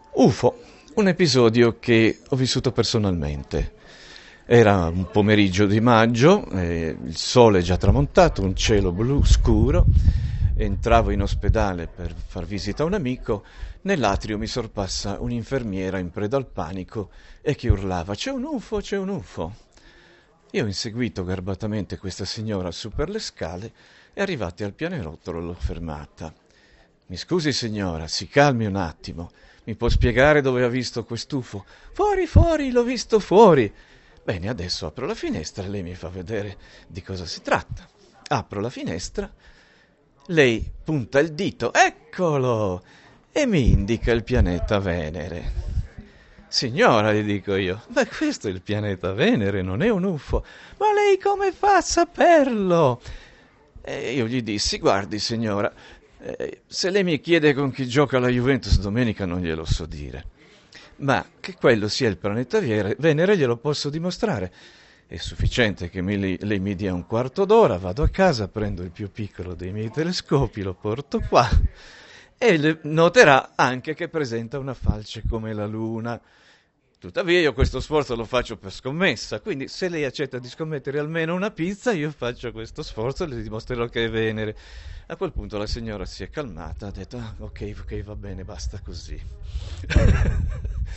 UFO, un episodio che ho vissuto personalmente. Era un pomeriggio di maggio, il sole è già tramontato, un cielo blu scuro. Entravo in ospedale per far visita a un amico. Nell'atrio mi sorpassa un'infermiera in preda al panico e che urlava: "C'è un UFO, c'è un UFO!". Io ho inseguito garbatamente questa signora su per le scale e arrivati al pianerottolo l'ho fermata. "Mi scusi signora, si calmi un attimo. Mi può spiegare dove ha visto quest'UFO?". "Fuori, fuori, l'ho visto fuori". "Bene, adesso apro la finestra e lei mi fa vedere di cosa si tratta". Apro la finestra, lei punta il dito, eccolo, e mi indica il pianeta Venere. "Signora", gli dico io, "ma questo è il pianeta Venere, non è un UFO". "Ma lei come fa a saperlo?". E io gli dissi: "Guardi signora, se lei mi chiede con chi gioca la Juventus domenica non glielo so dire, ma che quello sia il pianeta Venere glielo posso dimostrare. È sufficiente che lei mi dia un quarto d'ora, vado a casa, prendo il più piccolo dei miei telescopi, lo porto qua e noterà anche che presenta una falce come la Luna. Tuttavia io questo sforzo lo faccio per scommessa, quindi se lei accetta di scommettere almeno una pizza, io faccio questo sforzo e le dimostrerò che è Venere". A quel punto la signora si è calmata, ha detto: "Ah, ok, ok, va bene, basta così".